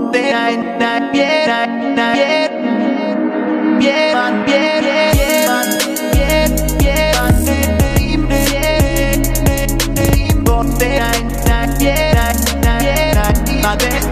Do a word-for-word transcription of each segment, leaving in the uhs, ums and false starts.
Որտե այն նայ Եր այն նայ Եր Եր ան Եր Եր ան Եր Եր ան Իմ Եր Որտե այն նայ Եր այն նայ Եր այն Ադես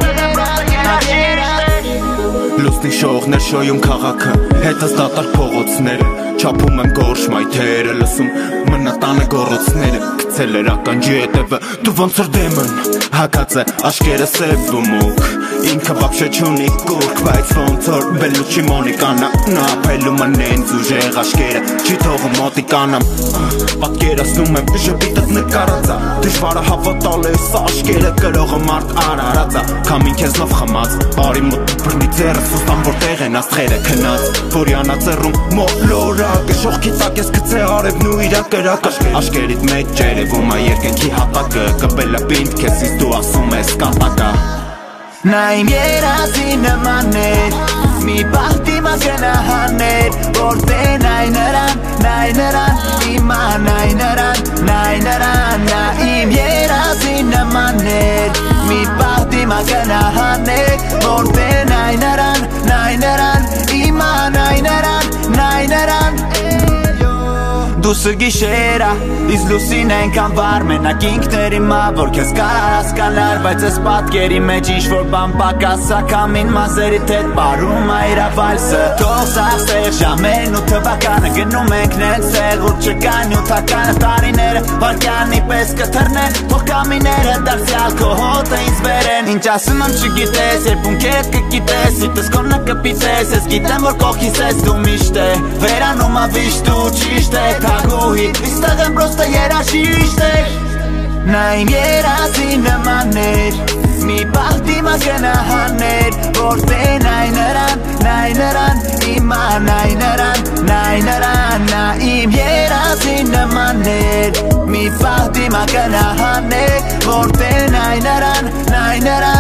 Եր Լուսնի շողներ շոյում քաղաքը հետս դատարկ փողոցները Չափում եմ գորշ մայթերը լսում մնատանը գորոցները Գցել էր ականջի հետևը դու ոնց որ դեմն Հակած է աշկերը սև ու մուկ Ինքը վապշե չունի կուրք Բայց ոնց որ բելուչի մոնիկանա Նա ապելում են նենց ուժեղ աշկերը Չի թողում մոտիկանամ Պատկերացնում եմ ժպիտըտ նկարածա Դժվարը հավատալ է սա աշկերը Կրողը մարդ արարածա Քամին քեզնով խմած Արի մոտ բրնի ձերս Ոստան որտեղ են աստղերը քնած Որյանա ծերում մոլորակը Շողքի տակ ես գցե արևն ու իրա կրակը Աշկերիտ մեջ ջերևում ա երկենքի հատակը Կպելը պինդ քեզ իս դու ասում ես կատակա Նա իմ երազի նման էր Մի բախտի մագնահաներ Որտե նայ նրան, նայ նրան Իմա նայ նրան, նայ նրան Նա իմ երազի նման էր Մի բախտի մագնահաներ Որտե նայ նրան, նայ նրան Իմա նայ նրան, նայ նրան Դուսը գիշերա, իս լուսին ենքան վար Մենակ ինքների մա, որ կեզ կարար ասկանար Բայց ես պատկերի մեջ ինչ-որ բան պակասա Կամին մազերիտ հետ բարում ա իրա վալսը Թող սաղսեղ ժամերն ու թվականը Գնում ենք նենց սեղ ու չկան յութականը Տարիները վարկյանի պես կթրնեն Թող կամիները դարձյալ քո հոտը ինձ վերեն Ինչ ասում եմ չգիտես, երբ ում կետ կգիտես Իտս կոնը կպիտես, ես գիտեմ որ կողքիս ես դու միշտ է Վերանում ավիշտ ու ճիշտ է Թագուհի, իստեղ եմ պրոստը երաշիշտ էր Նա իմ երազի նման էր Մի բախտի մագնահաներ Որտե նայ նրան, նայ նրան Իմա նայ նրան, նայ նրան Նա իմ երազի նման էր Մի բախտի մագնահաներ Որտե նայ նրան, նայ նրան